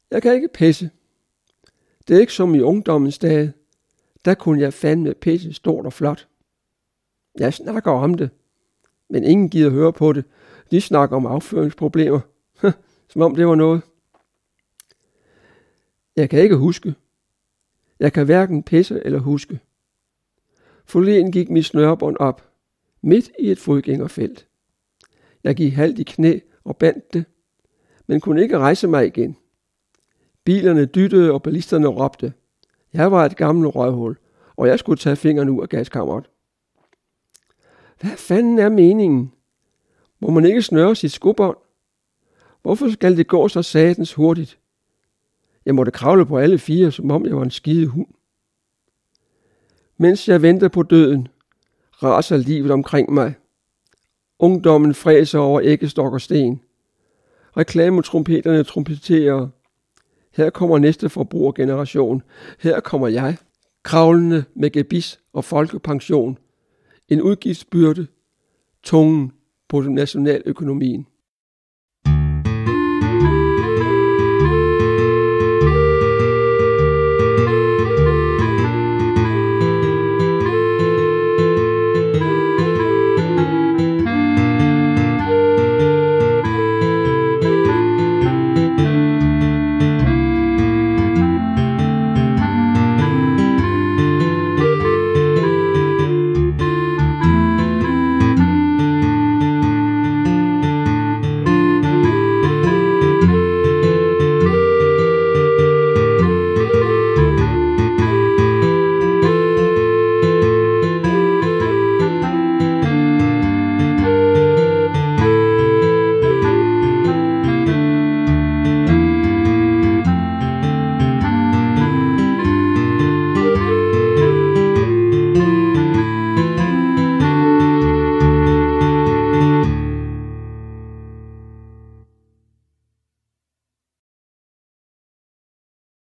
Jeg kan ikke pisse. Det er ikke som i ungdommens dage. Der kunne jeg fandme pisse stort og flot. Jeg snakker om det, men ingen gider høre på det. De snakker om afføringsproblemer. Som om det var noget. Jeg kan ikke huske. Jeg kan hverken pisse eller huske. Forleden gik mit snørebånd op, midt i et fodgængerfelt. Jeg gik halvt i knæ og bandt det, men kunne ikke rejse mig igen. Bilerne dyttede, og ballisterne råbte. Jeg var et gammelt røvhul, og jeg skulle tage fingeren ud af gaskammeret. Hvad fanden er meningen? Må man ikke snøre sit skobånd? Hvorfor skal det gå så satans hurtigt? Jeg måtte kravle på alle fire, som om jeg var en skide hund. Mens jeg venter på døden, raser livet omkring mig. Ungdommen fræser over æggestok og sten. Reklametrompeterne trompeterer. Her kommer næste forbrugergeneration. Her kommer jeg, kravlende med gebis og folkepension. En udgiftsbyrde, tungen på nationaløkonomien.